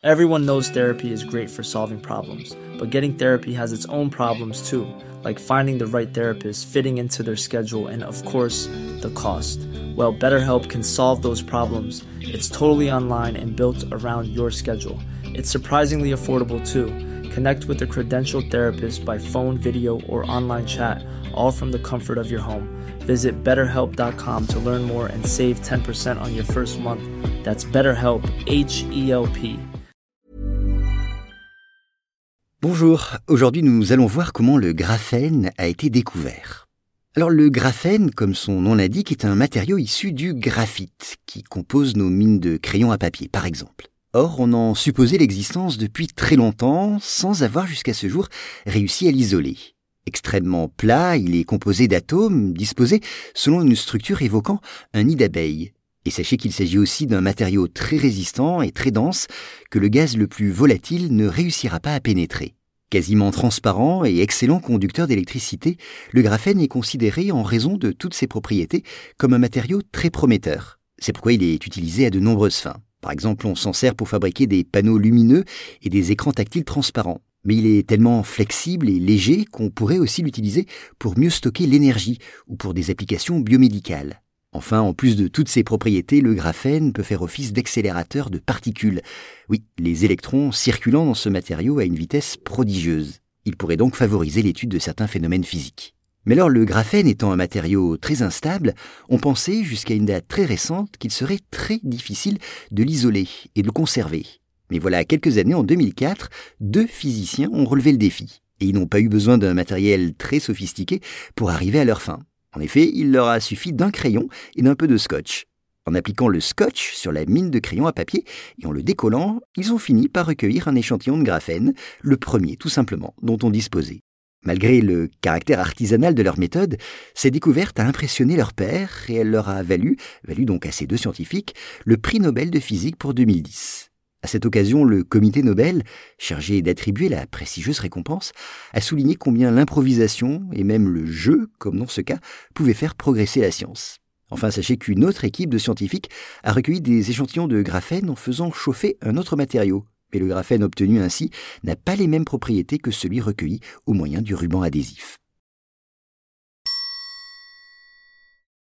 Everyone knows therapy is great for solving problems, but getting therapy has its own problems too, like finding the right therapist, fitting into their schedule, and of course, the cost. Well, BetterHelp can solve those problems. It's totally online and built around your schedule. It's surprisingly affordable too. Connect with a credentialed therapist by phone, video, or online chat, all from the comfort of your home. Visit BetterHelp.com to learn more and save 10% on your first month. That's BetterHelp, H-E-L-P. Bonjour, aujourd'hui nous allons voir comment le graphène a été découvert. Alors le graphène, comme son nom l'indique, est un matériau issu du graphite, qui compose nos mines de crayons à papier, par exemple. Or, on en supposait l'existence depuis très longtemps, sans avoir jusqu'à ce jour réussi à l'isoler. Extrêmement plat, il est composé d'atomes disposés selon une structure évoquant un nid d'abeille. Et sachez qu'il s'agit aussi d'un matériau très résistant et très dense que le gaz le plus volatile ne réussira pas à pénétrer. Quasiment transparent et excellent conducteur d'électricité, le graphène est considéré en raison de toutes ses propriétés comme un matériau très prometteur. C'est pourquoi il est utilisé à de nombreuses fins. Par exemple, on s'en sert pour fabriquer des panneaux lumineux et des écrans tactiles transparents. Mais il est tellement flexible et léger qu'on pourrait aussi l'utiliser pour mieux stocker l'énergie ou pour des applications biomédicales. Enfin, en plus de toutes ces propriétés, le graphène peut faire office d'accélérateur de particules. Oui, les électrons circulant dans ce matériau à une vitesse prodigieuse. Il pourrait donc favoriser l'étude de certains phénomènes physiques. Mais alors, le graphène étant un matériau très instable, on pensait jusqu'à une date très récente qu'il serait très difficile de l'isoler et de le conserver. Mais voilà, quelques années, en 2004, 2 physiciens ont relevé le défi. Et ils n'ont pas eu besoin d'un matériel très sophistiqué pour arriver à leur fin. En effet, il leur a suffi d'un crayon et d'un peu de scotch. En appliquant le scotch sur la mine de crayon à papier et en le décollant, ils ont fini par recueillir un échantillon de graphène, le premier tout simplement dont on disposait. Malgré le caractère artisanal de leur méthode, cette découverte a impressionné leur père et elle leur a valu donc à ces 2 scientifiques, le prix Nobel de physique pour 2010. À cette occasion, le comité Nobel, chargé d'attribuer la prestigieuse récompense, a souligné combien l'improvisation, et même le jeu, comme dans ce cas, pouvaient faire progresser la science. Enfin, sachez qu'une autre équipe de scientifiques a recueilli des échantillons de graphène en faisant chauffer un autre matériau. Mais le graphène obtenu ainsi n'a pas les mêmes propriétés que celui recueilli au moyen du ruban adhésif.